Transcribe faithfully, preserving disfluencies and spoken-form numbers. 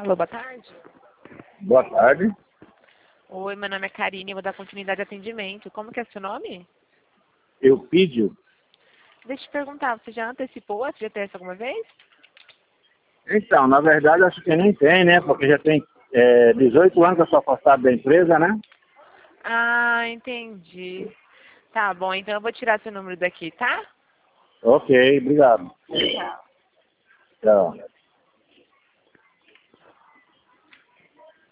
Alô, boa tarde. Boa tarde. Oi, meu nome é Karine, eu vou dar continuidade ao atendimento. Como que é seu nome? Eu pedi. Deixa eu te perguntar, você já antecipou a F G T S alguma vez? Então, na verdade, acho que nem tem, né? Porque já tem é, dezoito anos que eu sou afastado da empresa, né? Ah, entendi. Tá bom, então eu vou tirar seu número daqui, tá? Ok, obrigado. Tchau. Tchau.